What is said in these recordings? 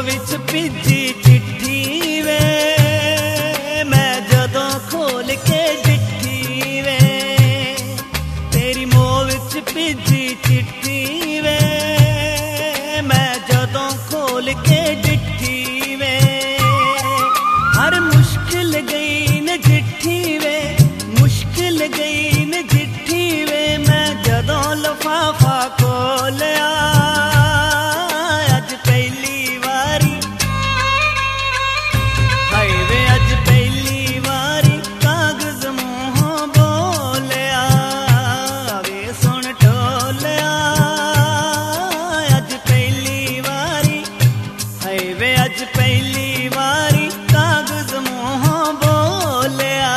विच भीजी चिट्ठी वे मैं जदों खोल के डिठी वे तेरी मोह विच भीजी चिट्ठी वे मैं जदों खोल के डिठी वे हर मुश्किल गई न चिट्ठी वे मुश्किल गई न चिट्ठी वे मैं जदों लिफाफा खोलिया अज पहली वारी हाय वे अज पहली वारी कागज मुंहों बोलिया वे सुन टोलिया अज पहली वारी हाय वे अज पहली वारी कागज मुंहों बोलिया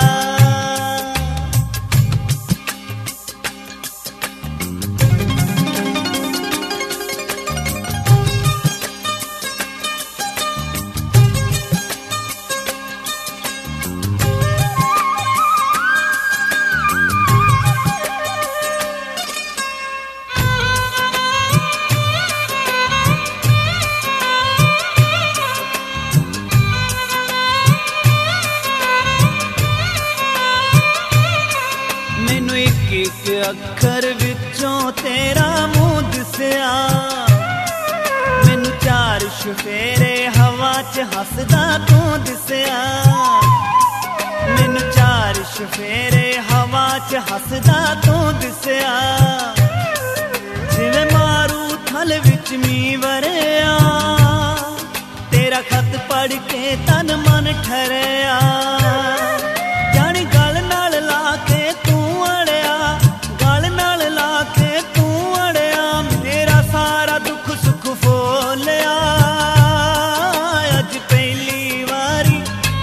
मैनू एक एक अखर विचों तेरा मुंह दिसया मैनू चार शफेरे हवा च हसदा तू दिसया मैनू चार शफेरे हवा च हसदा तू दिसया जिवें मारू थल विच मींह वरया तेरा खत पढ़ के तन मन ठहरिया जानी गल नाल ला के तू अड़िया गल नाल ला के तू अड़िया मेरा सारा दुख सुख फोलिया अज पहली वारी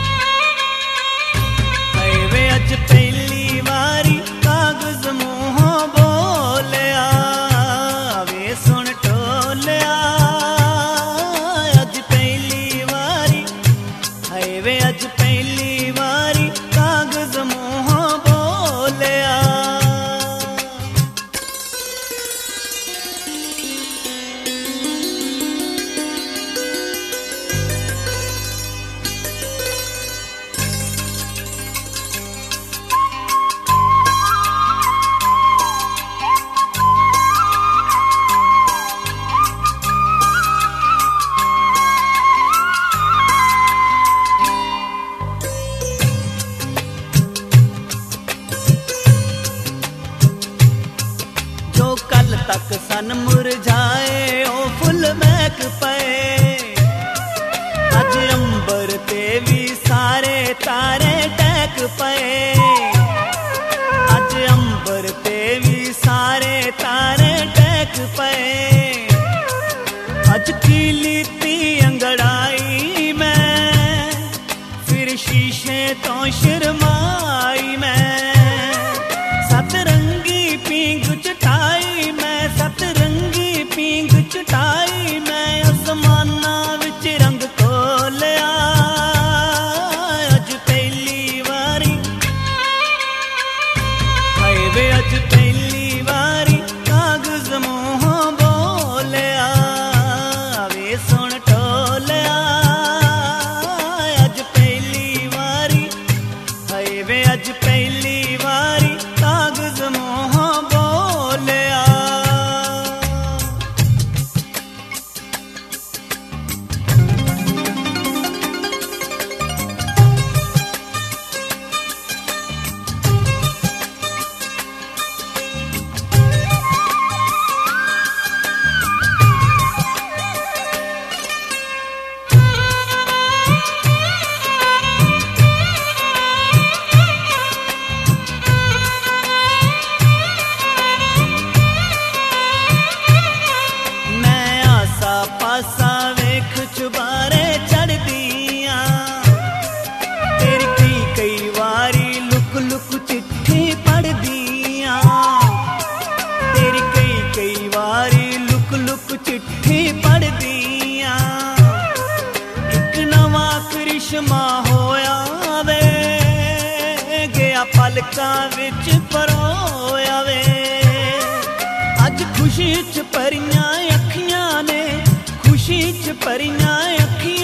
हाय वे अज पहली वारी कागज मुंहों बोलिया वे सुन टोलिया अज पहली वारी हाय वे अज पहली वारी कागज मुंहों बोलिया जो कल तक सन मुरझाए ओ फुल महक पए अज अंबर ते भी सारे तारे टहक पए अज अंबर ते भी सारे तारे टहक पए अज की लीती अंगड़ाई मैं फिर शीशे तो शर्माई मैं सतरंगी पींग चटाई मैं सतरंगी पींग चटाई मैं आसमाना विच रंग खोलिया अज पहली वारी हाय वे अज पहली वारी कागज मुंहों बोलिया वे सुन टोलिया अज पहली वारी हाय वे अज पहली वारी कागज मुंहों बोलिया पासा वेख चुबारे चढ़ दिया तेरी कई वारी लुक लुक चिट्ठी पढ़ दिया तेरी कई वारी लुक लुक चिट्ठी पढ़ दिया एक नवा करिश्मा होया वे गया पलकां विच परोया वे अज खुशी च परियां अखियां ने खुशी ਚ ਭਰੀਆਂ ਅੱਖੀਆਂ